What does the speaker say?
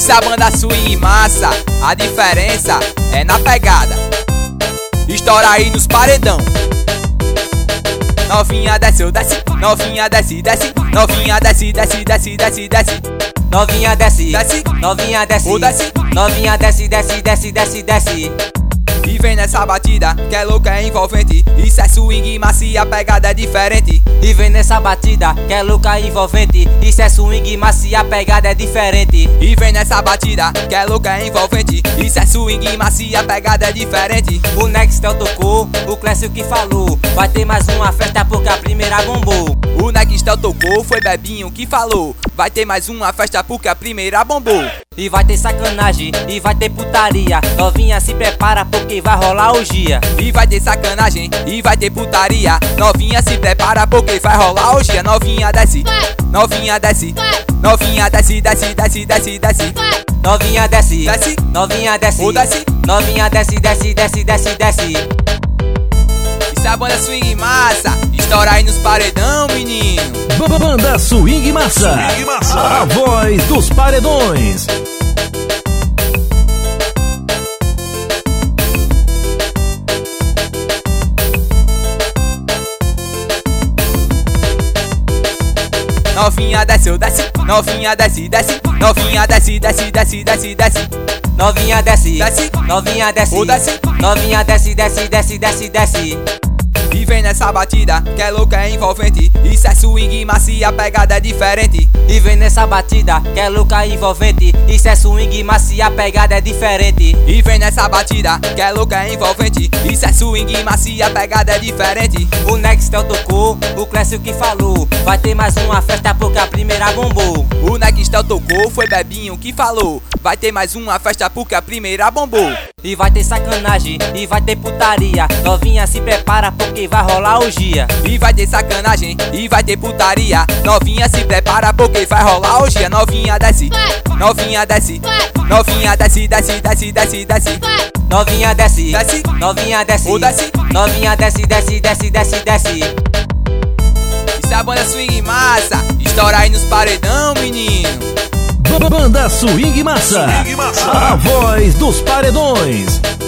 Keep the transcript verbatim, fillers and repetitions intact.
Isso é a banda swing massa, a diferença é na pegada. Estoura aí nos paredão. Novinha desce, desce, novinha desce, desce, novinha desce, desce, desce, desce, desce. Novinha desce, Desce, novinha desce, ou desce, novinha desce, desce, desce, desce, desce. e vem nessa batida, que é louca, é envolvente. Isso é swing macia, a pegada é diferente. E vem nessa batida, que é louca e envolvente. Isso é swing macia, a pegada é diferente. E vem nessa batida, que é louca, é envolvente. Isso é swing macia, a pegada é diferente. O Nextel tocou, o Clécio que falou. Vai ter mais uma festa porque a primeira bombou. O Nextel tocou, foi Bebinho que falou. Vai ter mais uma festa porque a primeira bombou. E vai ter sacanagem, e vai ter putaria. Novinha se prepara porque vai rolar orgia. E vai ter sacanagem, e vai ter putaria. Novinha se prepara porque vai rolar orgia. Novinha desce, novinha desce, novinha desce, desce, desce, desce, desce. Novinha desce, Desce, novinha desce, ou desce. novinha desce, desce, desce, desce, desce. Isso é a banda swing massa, estoura aí nos paredão, menino. Banda Swing Massa, Swing Massa, a voz dos paredões. Novinha desce, desce, novinha desce, desce, novinha desce, desce, desce, desce, desce. Novinha desce, Desce, novinha desce, ou desce. novinha desce, desce, desce, desce, desce. E vem nessa batida, que é louca, é envolvente. Isso é swing macia, a pegada é diferente. E vem nessa batida, que é louca e envolvente. Isso é swing macia, a pegada é diferente. E vem nessa batida, que é louca, é envolvente. Isso é swing macia, a pegada é diferente. O Nextel tocou, o Clécio que falou. Vai ter mais uma festa porque a primeira bombou. O Nextel tocou, foi Bebinho que falou. Vai ter mais uma festa porque a primeira bombou. E vai ter sacanagem, e vai ter putaria. Novinha se prepara porque vai rolar orgia. E vai ter sacanagem, e vai ter putaria. Novinha se prepara porque vai rolar orgia. Novinha desce, novinha desce, novinha desce, desce, desce, desce, desce. Novinha desce, Desce, novinha desce, ou desce. novinha desce, desce, desce, desce, desce. Isso é a banda swing massa, estoura aí nos paredão, menino. Banda Swing Massa, Swing Massa, a voz dos paredões.